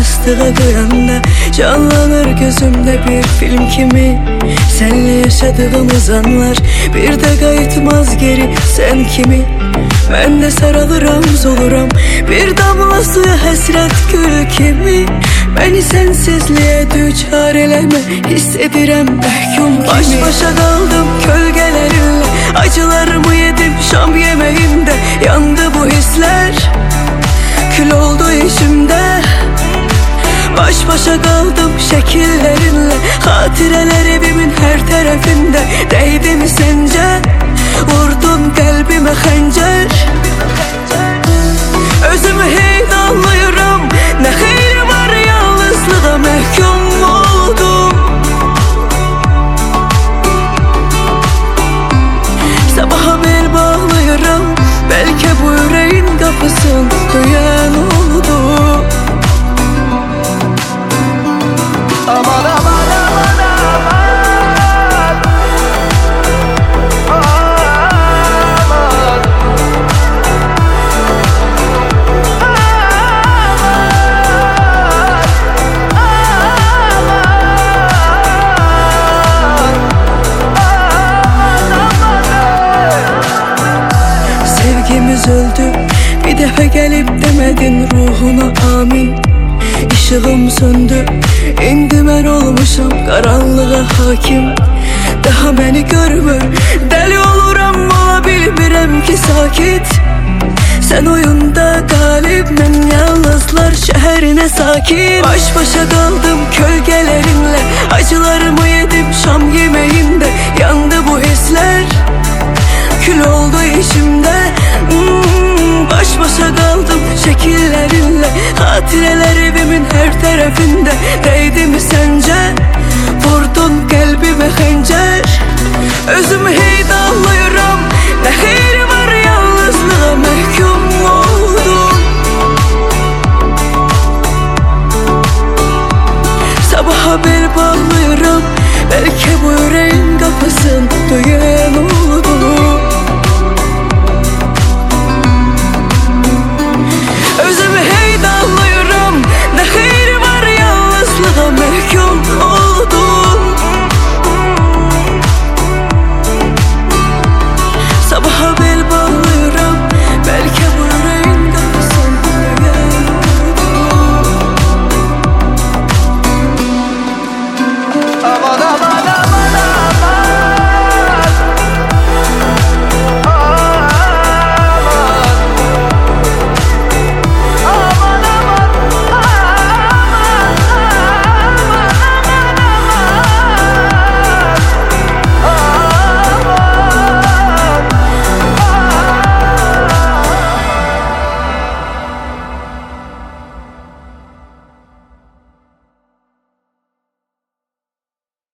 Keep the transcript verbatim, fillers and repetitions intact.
yastığa koyanda canlanır gözümde bir film kimi. Senle yaşadığımız anlar bir de kayıtmaz geri sen kimi. Ben de sarılıram zoluram bir damla suya hasret gül kimi. Beni sensizliğe düçar eleme hissedirem mahkum kimi. Baş başa kaldım kölgelerinle, acılarımı yedim şam yemeğimde. Yandı bu hisler, kül oldu içimde. Baş başa kaldım şekillerinle, hatireler evimin her tarafında. Değdi mi sence? Vurdun kalbime xəncər. Özümü heyt anlıyorum, ne xeyri var yalnızlığa məhkum oldum. Sabaha bel bağlıyorum, belki bu yüreğin kapısını duyan oldu. Aman aman aman aman, aman. Sevgimiz öldü, bir defa gelip demedin ruhuna amin. Işığım söndü, indi mən olmuşam karanlığa hakim. Daha beni görmür, deli oluram, ola bilmirəm ki sakit. Sen oyunda galip, mən yalnızlar şehirine sakin. Baş başa kaldım kölgelerinle, acılarımı yedim şam yemeğimde. Yandı bu hisler, kül oldu içimde. hmm, Baş başa kaldım şekillerinle, hatireler evimin her tarafında. Değdi mi sence? Vurdun kalbime xəncər. Özümü heyt anlıyorum, ne